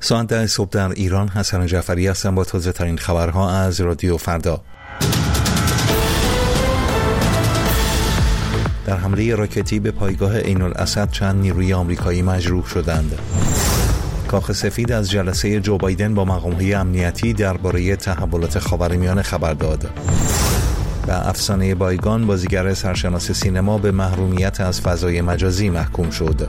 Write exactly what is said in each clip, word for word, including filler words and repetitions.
ساعت ده صبح در ایران. حسن جعفری هستم با تازه ترین خبرها از رادیو فردا. در حمله راکتی به پایگاه عین الاسد چند نیروی آمریکایی مجروح شدند. کاخ سفید از جلسه جو بایدن با مقام‌های امنیتی درباره تحولات خاورمیانه خبر داد. و افسانه بایگان، بازیگر سرشناس سینما، به محرومیت از فضای مجازی محکوم شد.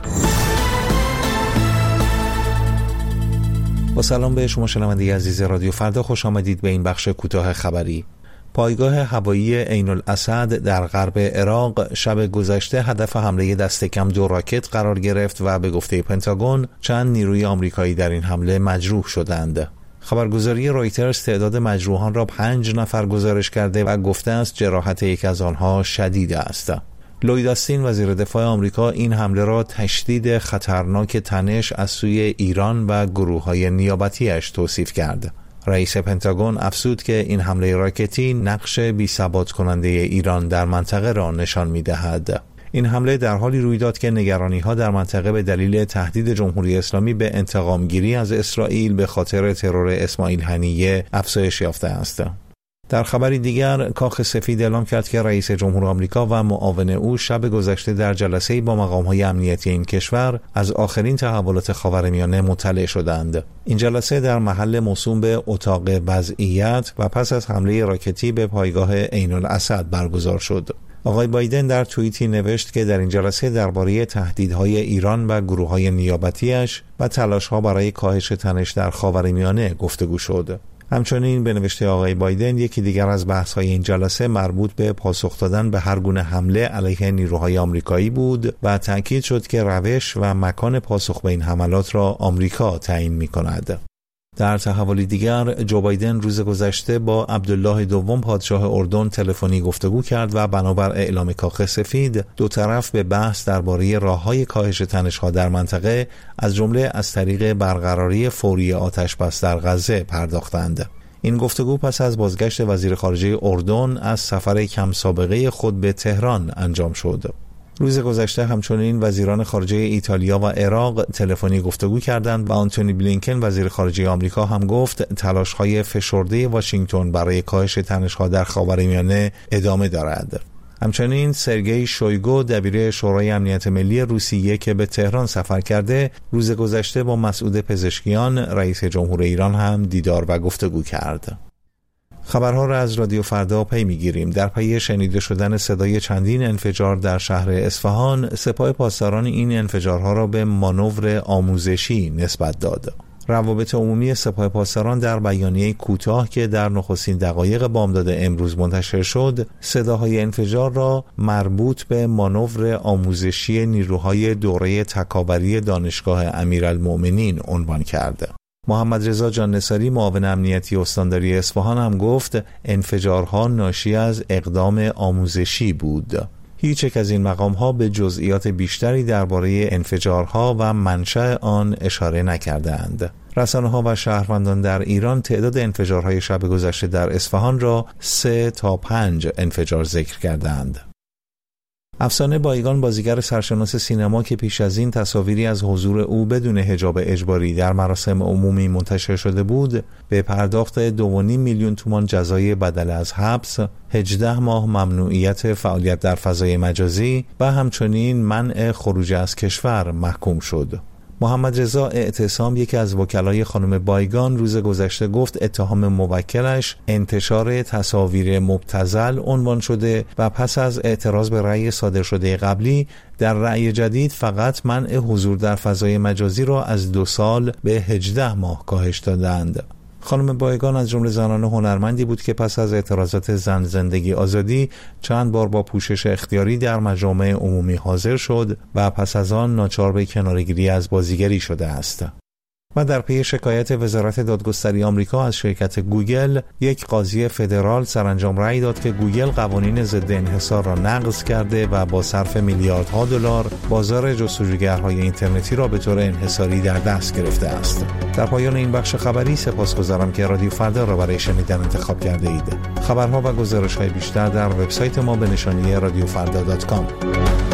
با سلام به شما شنونده عزیز رادیو فردا، خوش آمدید به این بخش کوتاه خبری. پایگاه هوایی عین الاسد در غرب عراق شب گذشته هدف حمله دست کم دو راکت قرار گرفت و به گفته پنتاگون چند نیروی آمریکایی در این حمله مجروح شدند. خبرگزاری رایترز تعداد مجروحان را پنج نفر گزارش کرده و گفته است جراحت یک از آنها شدید است. لوید آستین وزیر دفاع آمریکا این حمله را تشدید خطرناک تنش از سوی ایران و گروه‌های نیابتی‌اش توصیف کرد. رئیس پنتاگون افزود که این حمله راکتی نقش بی‌ثبات کننده ایران در منطقه را نشان می‌دهد. این حمله در حالی روی داد که نگرانی‌ها در منطقه به دلیل تهدید جمهوری اسلامی به انتقام‌گیری از اسرائیل به خاطر ترور اسماعیل هنیه افزایش یافته است. در خبری دیگر، کاخ سفید اعلام کرد که رئیس جمهور آمریکا و معاون او شب گذشته در جلسه‌ای با مقام‌های امنیتی این کشور از آخرین تحولات خاورمیانه مطلع شدند. این جلسه در محل موسوم به اتاق وضعیت و پس از حمله راکتی به پایگاه عین الاسد برگزار شد. آقای بایدن در توییتی نوشت که در این جلسه درباره تهدیدهای ایران و گروه‌های نیابتی‌اش و تلاش‌ها برای کاهش تنش در خاورمیانه گفتگو شد. همچنین به نوشته آقای بایدن یکی دیگر از بحث‌های این جلسه مربوط به پاسخ دادن به هر گونه حمله علیه نیروهای آمریکایی بود و تأکید شد که روش و مکان پاسخ به این حملات را آمریکا تعیین می‌کند. در تحولی دیگر، جو بایدن روز گذشته با عبدالله دوم پادشاه اردن تلفنی گفتگو کرد و بنابر اعلام کاخ سفید دو طرف به بحث درباره راه‌های کاهش تنش‌ها در منطقه از جمله از طریق برقراری فوری آتش‌بس در غزه پرداختند. این گفتگو پس از بازگشت وزیر خارجه اردن از سفر کم سابقه خود به تهران انجام شد. روز گذشته همچنین وزیران خارجه ایتالیا و عراق تلفنی گفتگو کردند و آنتونی بلینکن وزیر خارجه آمریکا هم گفت تلاش‌های فشرده واشنگتن برای کاهش تنش‌ها در خاورمیانه ادامه دارد. همچنین سرگئی شویگو دبیر شورای امنیت ملی روسیه که به تهران سفر کرده روز گذشته با مسعود پزشکیان رئیس جمهور ایران هم دیدار و گفتگو کرد. خبرها را از رادیو فردا پی می‌گیریم. در پی شنیده شدن صدای چندین انفجار در شهر اصفهان، سپاه پاسداران این انفجارها را به مانور آموزشی نسبت داد. روابط عمومی سپاه پاسداران در بیانیه کوتاه که در نخستین دقایق بامداد امروز منتشر شد، صداهای انفجار را مربوط به مانور آموزشی نیروهای دوره تکاوری دانشگاه امیرالمؤمنین عنوان کرد. محمد رضا جان نثاری معاون امنیتی استانداری اصفهان هم گفت انفجارها ناشی از اقدام آموزشی بود. هیچ یک از این مقام‌ها به جزئیات بیشتری درباره انفجارها و منشأ آن اشاره نکردند. رسانه‌ها و شهروندان در ایران تعداد انفجارهای شب گذشته در اصفهان را سه تا پنج انفجار ذکر کردند. افسانه بایگان، بازیگر سرشناس سینما که پیش از این تصاویری از حضور او بدون حجاب اجباری در مراسم عمومی منتشر شده بود، به پرداخت دو و نیم میلیون تومان جزای بدل از حبس، هجده ماه ممنوعیت فعالیت در فضای مجازی و همچنین منع خروج از کشور محکوم شد. محمد رضا اعتصام، یکی از وکلای خانم بایگان، روز گذشته گفت اتهام موکلش انتشار تصاویر مبتذل عنوان شده و پس از اعتراض به رأی صادر شده قبلی در رأی جدید فقط منع حضور در فضای مجازی را از دو سال به هجده ماه کاهش دادند. خانم بایگان از جمله زنان هنرمندی بود که پس از اعتراضات زن زندگی آزادی چند بار با پوشش اختیاری در مجامع عمومی حاضر شد و پس از آن ناچار به کناره‌گیری از بازیگری شده است. و در پی شکایت وزارت دادگستری آمریکا از شرکت گوگل، یک قاضی فدرال سرانجام رأی داد که گوگل قوانین ضد انحصار را نقض کرده و با صرف میلیاردها دلار بازار جستجوگرهای اینترنتی را به طور انحصاری در دست گرفته است. در پایان این بخش خبری سپاسگزارم که رادیو فردا را برای شنیدن انتخاب کرده اید. خبرها و گزارش‌های بیشتر در وبسایت ما به نشانی رادیو فردا دات کام.